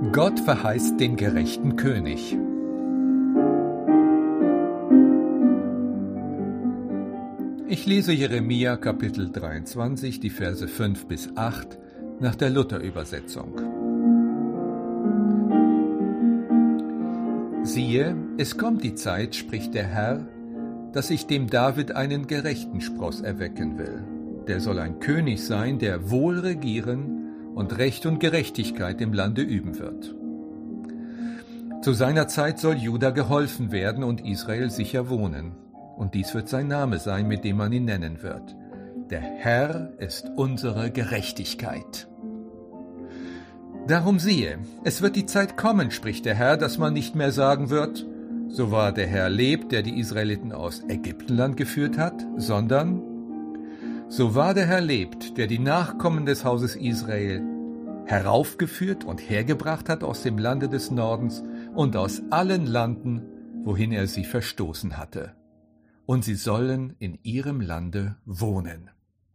Gott verheißt den gerechten König. Ich lese Jeremia Kapitel 23, die Verse 5 bis 8 nach der Luther-Übersetzung. Siehe, es kommt die Zeit, spricht der Herr, dass ich dem David einen gerechten Spross erwecken will. Der soll ein König sein, der wohl regieren und Recht und Gerechtigkeit im Lande üben wird. Zu seiner Zeit soll Juda geholfen werden und Israel sicher wohnen. Und dies wird sein Name sein, mit dem man ihn nennen wird. Der Herr ist unsere Gerechtigkeit. Darum siehe, es wird die Zeit kommen, spricht der Herr, dass man nicht mehr sagen wird, so wahr der Herr lebt, der die Israeliten aus Ägyptenland geführt hat, sondern so wahr der Herr lebt, der die Nachkommen des Hauses Israel heraufgeführt und hergebracht hat aus dem Lande des Nordens und aus allen Landen, wohin er sie verstoßen hatte. Und sie sollen in ihrem Lande wohnen.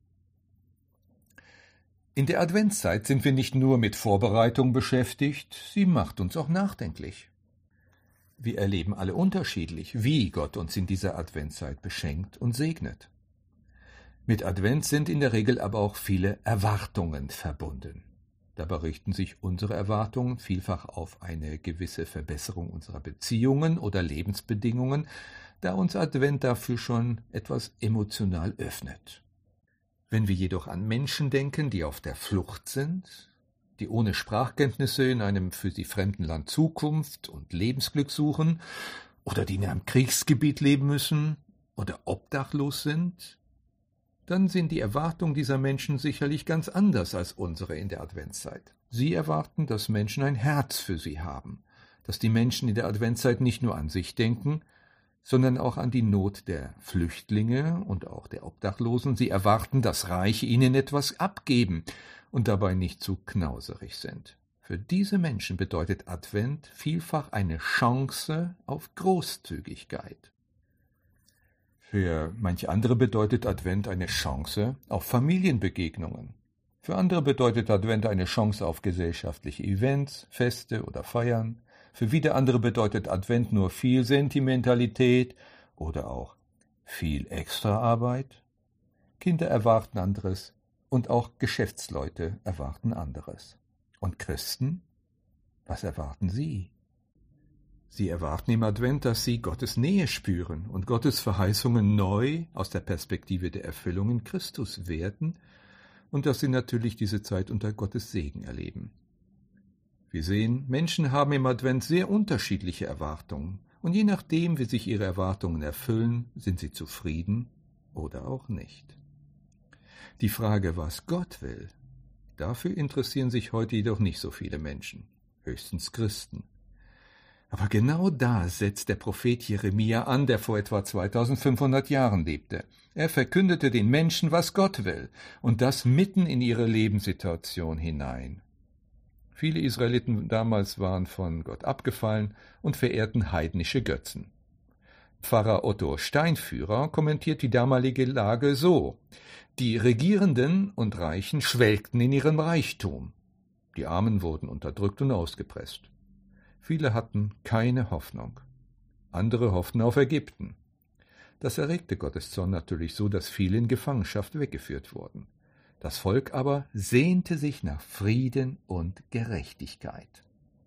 In der Adventszeit sind wir nicht nur mit Vorbereitung beschäftigt, sie macht uns auch nachdenklich. Wir erleben alle unterschiedlich, wie Gott uns in dieser Adventszeit beschenkt und segnet. Mit Advent sind in der Regel aber auch viele Erwartungen verbunden. Dabei richten sich unsere Erwartungen vielfach auf eine gewisse Verbesserung unserer Beziehungen oder Lebensbedingungen, da uns Advent dafür schon etwas emotional öffnet. Wenn wir jedoch an Menschen denken, die auf der Flucht sind, die ohne Sprachkenntnisse in einem für sie fremden Land Zukunft und Lebensglück suchen oder die in einem Kriegsgebiet leben müssen oder obdachlos sind, dann sind die Erwartungen dieser Menschen sicherlich ganz anders als unsere in der Adventszeit. Sie erwarten, dass Menschen ein Herz für sie haben, dass die Menschen in der Adventszeit nicht nur an sich denken, sondern auch an die Not der Flüchtlinge und auch der Obdachlosen. Sie erwarten, dass Reiche ihnen etwas abgeben und dabei nicht zu knauserig sind. Für diese Menschen bedeutet Advent vielfach eine Chance auf Großzügigkeit. Für manche andere bedeutet Advent eine Chance auf Familienbegegnungen. Für andere bedeutet Advent eine Chance auf gesellschaftliche Events, Feste oder Feiern. Für wieder andere bedeutet Advent nur viel Sentimentalität oder auch viel Extraarbeit. Kinder erwarten anderes und auch Geschäftsleute erwarten anderes. Und Christen? Was erwarten sie? Sie erwarten im Advent, dass sie Gottes Nähe spüren und Gottes Verheißungen neu aus der Perspektive der Erfüllung in Christus werten und dass sie natürlich diese Zeit unter Gottes Segen erleben. Wir sehen, Menschen haben im Advent sehr unterschiedliche Erwartungen und je nachdem, wie sich ihre Erwartungen erfüllen, sind sie zufrieden oder auch nicht. Die Frage, was Gott will, dafür interessieren sich heute jedoch nicht so viele Menschen, höchstens Christen. Aber genau da setzt der Prophet Jeremia an, der vor etwa 2500 Jahren lebte. Er verkündete den Menschen, was Gott will, und das mitten in ihre Lebenssituation hinein. Viele Israeliten damals waren von Gott abgefallen und verehrten heidnische Götzen. Pfarrer Otto Steinführer kommentiert die damalige Lage so: Die Regierenden und Reichen schwelgten in ihrem Reichtum. Die Armen wurden unterdrückt und ausgepresst. Viele hatten keine Hoffnung. Andere hofften auf Ägypten. Das erregte Gottes Zorn natürlich so, dass viele in Gefangenschaft weggeführt wurden. Das Volk aber sehnte sich nach Frieden und Gerechtigkeit.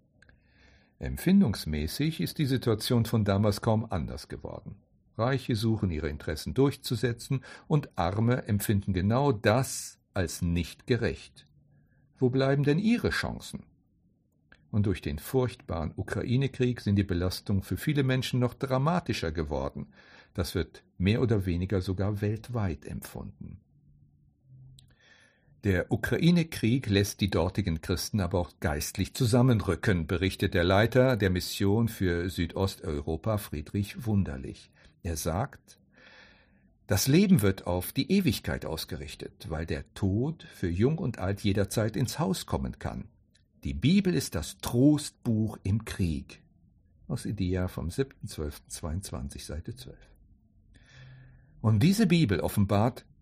Empfindungsmäßig ist die Situation von damals kaum anders geworden. Reiche suchen ihre Interessen durchzusetzen und Arme empfinden genau das als nicht gerecht. Wo bleiben denn ihre Chancen? Und durch den furchtbaren Ukraine-Krieg sind die Belastungen für viele Menschen noch dramatischer geworden. Das wird mehr oder weniger sogar weltweit empfunden. Der Ukraine-Krieg lässt die dortigen Christen aber auch geistlich zusammenrücken, berichtet der Leiter der Mission für Südosteuropa, Friedrich Wunderlich. Er sagt, das Leben wird auf die Ewigkeit ausgerichtet, weil der Tod für Jung und Alt jederzeit ins Haus kommen kann. Die Bibel ist das Trostbuch im Krieg. Aus Idea vom 7.12.22, Seite 12. Und diese Bibel offenbart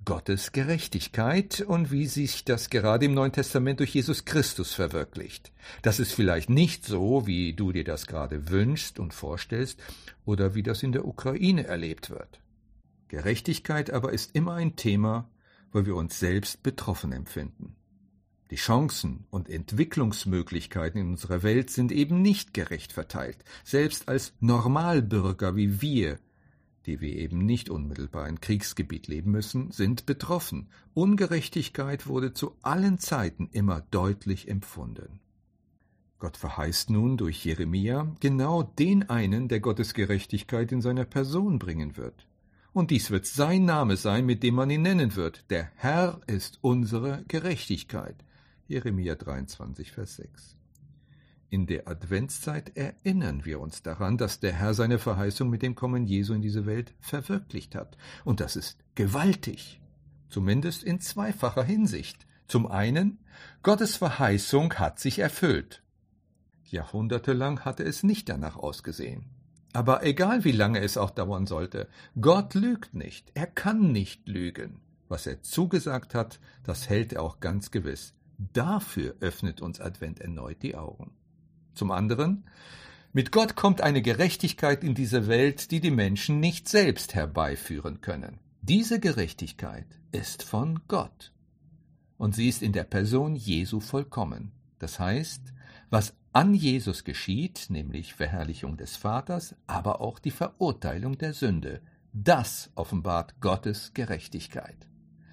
Gottes Gerechtigkeit und wie sich das gerade im Neuen Testament durch Jesus Christus verwirklicht. Das ist vielleicht nicht so, wie du dir das gerade wünschst und vorstellst oder wie das in der Ukraine erlebt wird. Gerechtigkeit aber ist immer ein Thema, wo wir uns selbst betroffen empfinden. Die Chancen und Entwicklungsmöglichkeiten in unserer Welt sind eben nicht gerecht verteilt. Selbst als Normalbürger wie wir, die wir eben nicht unmittelbar im Kriegsgebiet leben müssen, sind betroffen. Ungerechtigkeit wurde zu allen Zeiten immer deutlich empfunden. Gott verheißt nun durch Jeremia genau den einen, der Gottes Gerechtigkeit in seiner Person bringen wird. Und dies wird sein Name sein, mit dem man ihn nennen wird. Der Herr ist unsere Gerechtigkeit. Jeremia 23, Vers 6. In der Adventszeit erinnern wir uns daran, dass der Herr seine Verheißung mit dem Kommen Jesu in diese Welt verwirklicht hat. Und das ist gewaltig, zumindest in zweifacher Hinsicht. Zum einen, Gottes Verheißung hat sich erfüllt. Jahrhundertelang hatte es nicht danach ausgesehen. Aber egal wie lange es auch dauern sollte, Gott lügt nicht, er kann nicht lügen. Was er zugesagt hat, das hält er auch ganz gewiss. Dafür öffnet uns Advent erneut die Augen. Zum anderen, mit Gott kommt eine Gerechtigkeit in diese Welt, die die Menschen nicht selbst herbeiführen können. Diese Gerechtigkeit ist von Gott. Und sie ist in der Person Jesu vollkommen. Das heißt, was an Jesus geschieht, nämlich Verherrlichung des Vaters, aber auch die Verurteilung der Sünde, das offenbart Gottes Gerechtigkeit.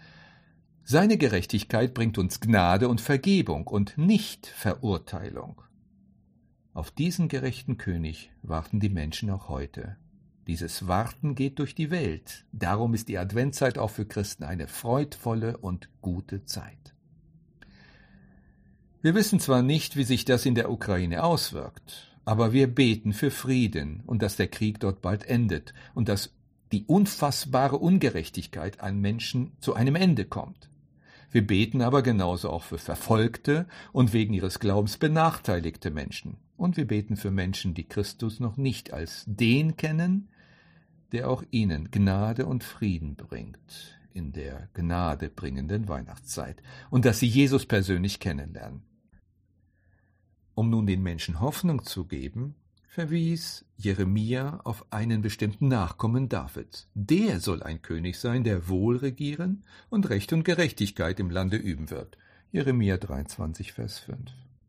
Seine Gerechtigkeit bringt uns Gnade und Vergebung und nicht Verurteilung. Auf diesen gerechten König warten die Menschen auch heute. Dieses Warten geht durch die Welt. Darum ist die Adventzeit auch für Christen eine freudvolle und gute Zeit. Wir wissen zwar nicht, wie sich das in der Ukraine auswirkt, aber wir beten für Frieden und dass der Krieg dort bald endet und dass die unfassbare Ungerechtigkeit an Menschen zu einem Ende kommt. Wir beten aber genauso auch für verfolgte und wegen ihres Glaubens benachteiligte Menschen. Und wir beten für Menschen, die Christus noch nicht als den kennen, der auch ihnen Gnade und Frieden bringt in der gnadebringenden Weihnachtszeit und dass sie Jesus persönlich kennenlernen. Um nun den Menschen Hoffnung zu geben, verwies Jeremia auf einen bestimmten Nachkommen Davids. Der soll ein König sein, der wohl regieren und Recht und Gerechtigkeit im Lande üben wird. Jeremia 23, Vers 5.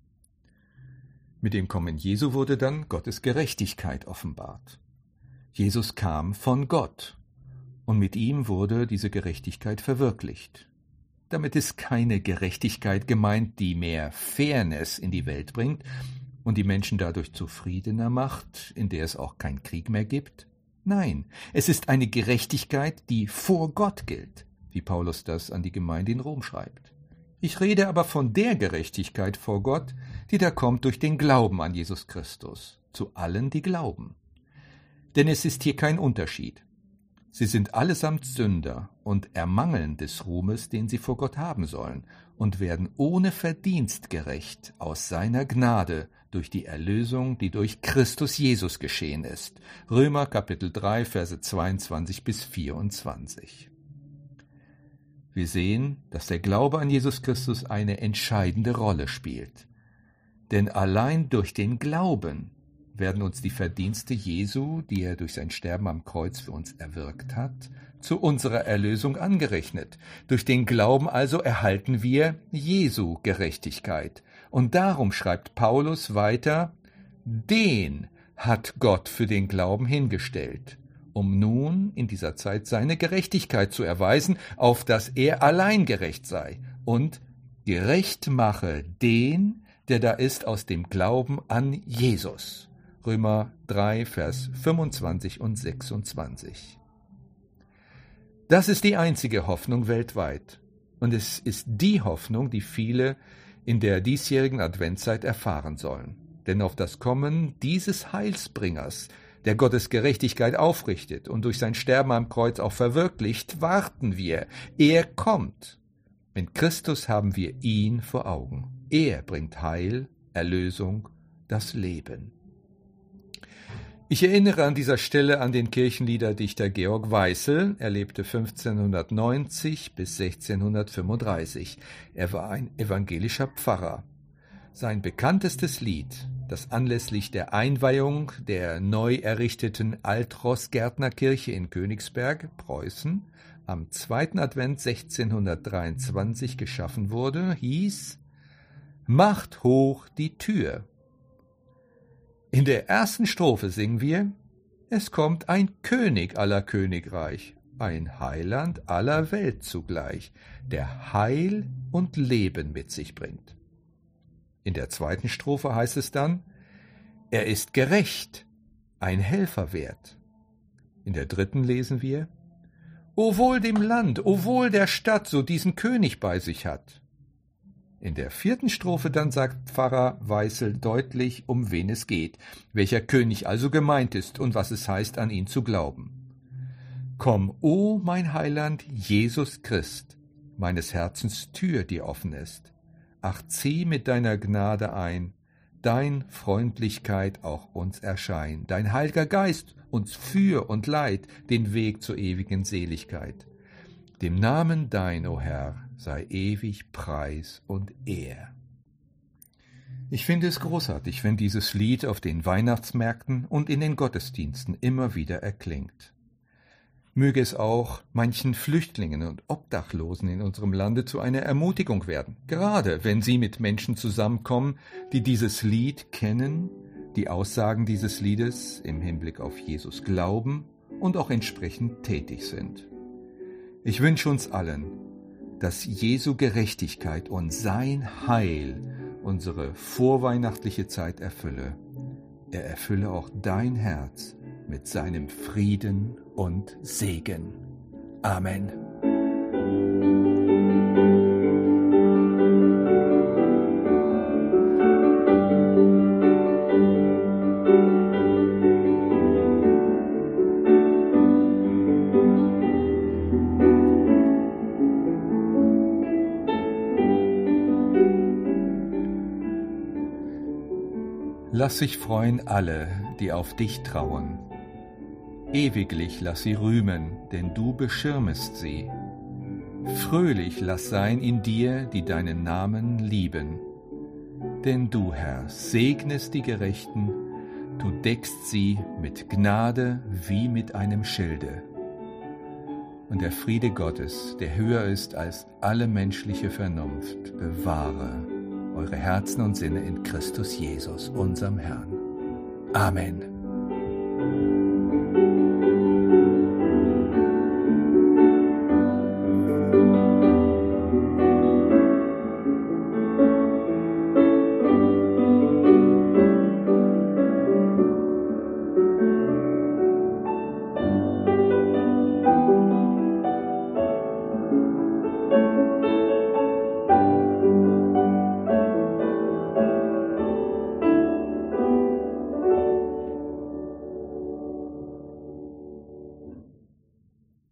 Mit dem Kommen Jesu wurde dann Gottes Gerechtigkeit offenbart. Jesus kam von Gott und mit ihm wurde diese Gerechtigkeit verwirklicht. Damit ist keine Gerechtigkeit gemeint, die mehr Fairness in die Welt bringt und die Menschen dadurch zufriedener macht, in der es auch keinen Krieg mehr gibt. Nein, es ist eine Gerechtigkeit, die vor Gott gilt, wie Paulus das an die Gemeinde in Rom schreibt. Ich rede aber von der Gerechtigkeit vor Gott, die da kommt durch den Glauben an Jesus Christus, zu allen, die glauben. Denn es ist hier kein Unterschied. Sie sind allesamt Sünder und ermangeln des Ruhmes, den sie vor Gott haben sollen, und werden ohne Verdienst gerecht aus seiner Gnade durch die Erlösung, die durch Christus Jesus geschehen ist. Römer Kapitel 3, Verse 22 bis 24. Wir sehen, dass der Glaube an Jesus Christus eine entscheidende Rolle spielt. Denn allein durch den Glauben werden uns die Verdienste Jesu, die er durch sein Sterben am Kreuz für uns erwirkt hat, zu unserer Erlösung angerechnet. Durch den Glauben also erhalten wir Jesu Gerechtigkeit. Und darum schreibt Paulus weiter, den hat Gott für den Glauben hingestellt, um nun in dieser Zeit seine Gerechtigkeit zu erweisen, auf dass er allein gerecht sei und gerecht mache den, der da ist aus dem Glauben an Jesus. Römer 3, Vers 25 und 26. Das ist die einzige Hoffnung weltweit. Und es ist die Hoffnung, die viele in der diesjährigen Adventzeit erfahren sollen. Denn auf das Kommen dieses Heilsbringers, der Gottes Gerechtigkeit aufrichtet und durch sein Sterben am Kreuz auch verwirklicht, warten wir. Er kommt. In Christus haben wir ihn vor Augen. Er bringt Heil, Erlösung, das Leben. Ich erinnere an dieser Stelle an den Kirchenliederdichter Georg Weißel. Er lebte 1590 bis 1635. Er war ein evangelischer Pfarrer. Sein bekanntestes Lied, das anlässlich der Einweihung der neu errichteten Altroßgärtnerkirche in Königsberg, Preußen, am 2. Advent 1623 geschaffen wurde, hieß »Macht hoch die Tür«. In der ersten Strophe singen wir, es kommt ein König aller Königreich, ein Heiland aller Welt zugleich, der Heil und Leben mit sich bringt. In der zweiten Strophe heißt es dann, er ist gerecht, ein Helfer wert. In der dritten lesen wir, o wohl dem Land, o wohl der Stadt, so diesen König bei sich hat. In der vierten Strophe dann sagt Pfarrer Weißel deutlich, um wen es geht, welcher König also gemeint ist und was es heißt, an ihn zu glauben. Komm, o mein Heiland, Jesus Christ, meines Herzens Tür, die offen ist. Ach, zieh mit deiner Gnade ein, dein Freundlichkeit auch uns erschein, dein Heiliger Geist uns für und leit den Weg zur ewigen Seligkeit. Dem Namen dein, o Herr, sei ewig Preis und Ehr. Ich finde es großartig, wenn dieses Lied auf den Weihnachtsmärkten und in den Gottesdiensten immer wieder erklingt. Möge es auch manchen Flüchtlingen und Obdachlosen in unserem Lande zu einer Ermutigung werden, gerade wenn sie mit Menschen zusammenkommen, die dieses Lied kennen, die Aussagen dieses Liedes im Hinblick auf Jesus glauben und auch entsprechend tätig sind. Ich wünsche uns allen, dass Jesu Gerechtigkeit und sein Heil unsere vorweihnachtliche Zeit erfülle. Er erfülle auch dein Herz mit seinem Frieden und Segen. Amen. Lass sich freuen alle, die auf dich trauen. Ewiglich lass sie rühmen, denn du beschirmest sie. Fröhlich lass sein in dir, die deinen Namen lieben. Denn du, Herr, segnest die Gerechten, du deckst sie mit Gnade wie mit einem Schilde. Und der Friede Gottes, der höher ist als alle menschliche Vernunft, bewahre eure Herzen und Sinne in Christus Jesus, unserem Herrn. Amen.